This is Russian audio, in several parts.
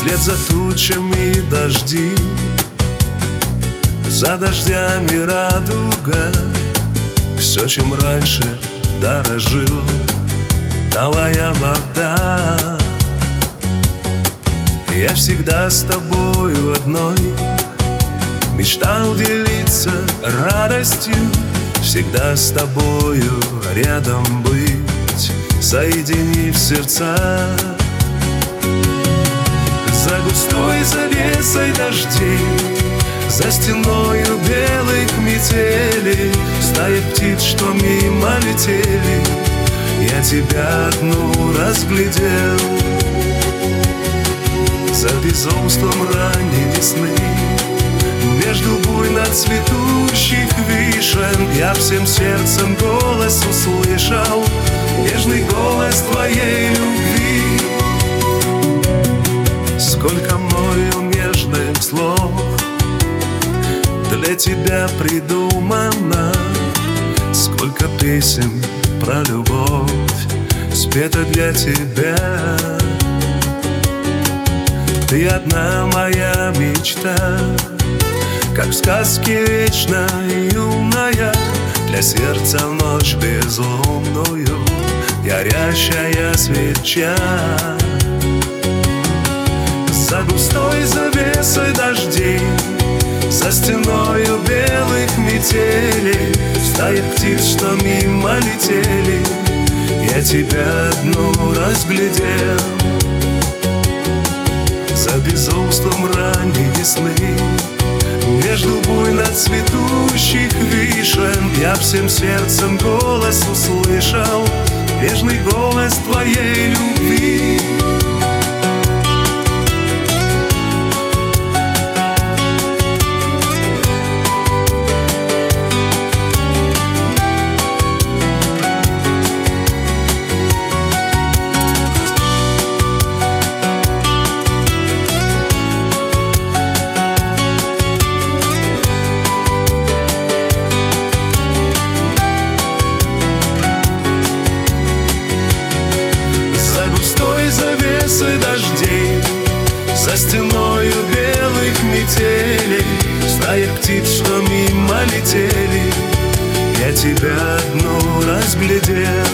Вслед за тучами дожди, за дождями радуга. Все, чем раньше дорожил, талая вода. Я всегда с тобою одной мечтал делиться радостью, всегда с тобою рядом быть, соединив сердца. За густой завесой дождей, за стеною белых метелей, стая птиц, что мимо летели, я тебя одну разглядел. За безумством ранней весны, между буйно цветущих вишен, я всем сердцем голос услышал, нежный голос твоей любви. Сколько мною нежных слов для тебя придумано, сколько песен про любовь спето для тебя. Ты одна моя мечта, как в сказке вечно юная, для сердца в ночь безлунную горящая свеча. За густой завесой дождей, за стеною белых метелей, стая птиц, что мимо летели, я тебя одну разглядел. За безумством ранней весны, между буйно цветущих вишен, я всем сердцем голос услышал, нежный голос твоей любви. Завесой дождей, за стеною белых метелей, стая птиц, что мимо летели, я тебя одну разглядел.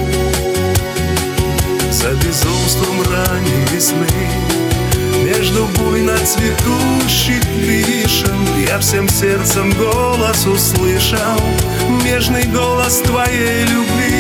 За безумством ранней весны, между буйно цветущих вишен, я всем сердцем голос услышал, нежный голос твоей любви.